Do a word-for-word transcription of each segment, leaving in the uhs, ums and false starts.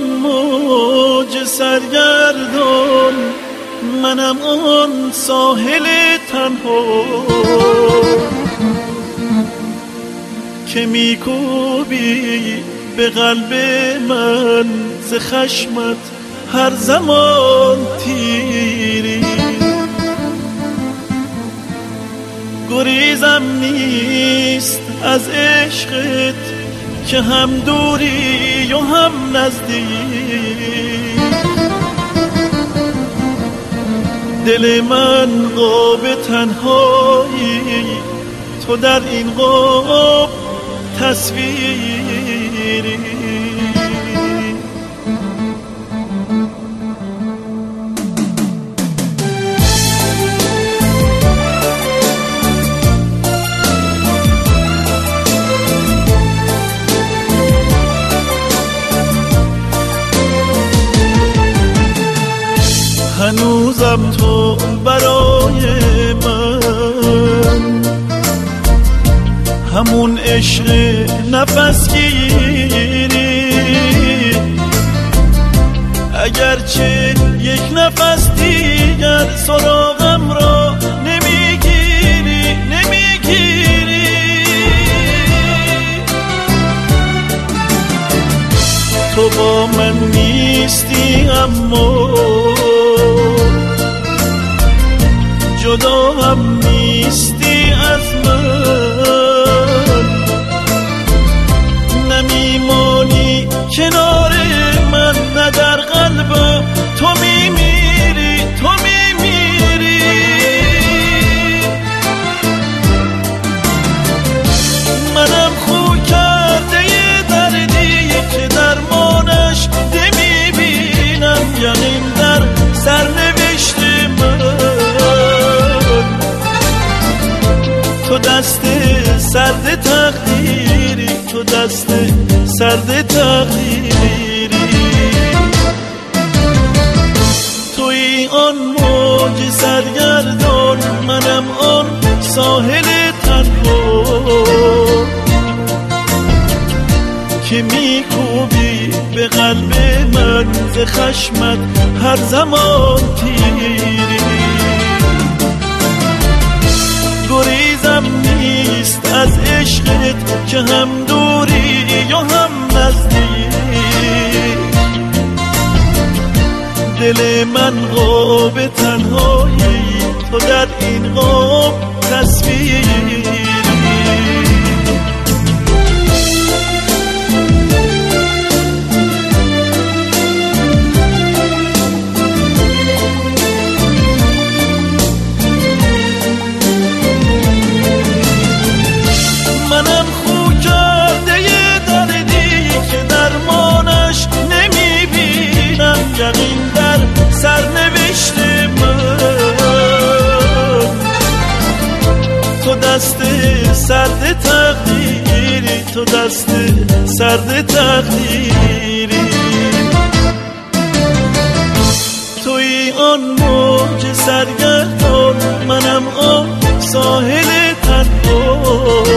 موج سرگردان، منم آن ساحل تنها که میکوبی به قلب من ز خشمت هر زمان تیری. گریزم نیست از عشقت که هم دوری و هم نزدیک. دل من قاب تنهایی، تو در این قاب تصویری. هنوزم تو برای من همون عشق نفس گیری، اگرچه یک نفس دیگر سراغم را نمیگیری نمیگیری. تو با من نیستی اما جدا هم نیستی از من، نمیمانی کنار من، نه در قلبم تو میمیری تو میمیری. منم خو کرده یه دردی که درمانش نمیبینم، یقین در سرنوشت من. تو دست سرد تقدیری، تو دست سرد تقدیری. توی آن موج سرگردان، منم آن ساحل تنها که میکوبی به قلب من ز خشمت هر زمان تیری. گریزم نیست از عشقت که هم دوری یا هم نزدیک. دل من قاب تنهایی، تو در این قاب تصویری. یقین در سرنوشت من. تو دست سرد تقدیری، تو دست سرد تقدیری. توی آن موج سرگردان، منم آن ساحل تنها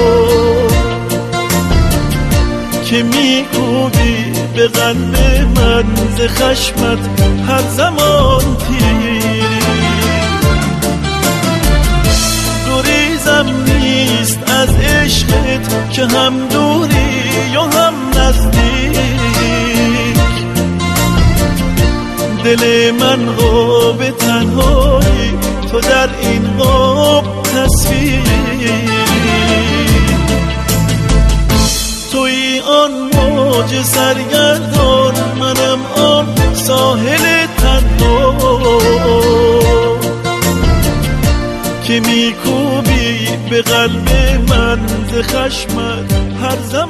که میکوبی به قلب من ز خشمت هر زمان تیری. گریزم نیست از عشقت که هم دوری یا هم نزدیک. دل من قاب تنهایی، تو در این قاب تصویری. توی آن موج سرگردان، منم آن ساحل تنها که میکوبی به قلب من ز خشمت هر زمان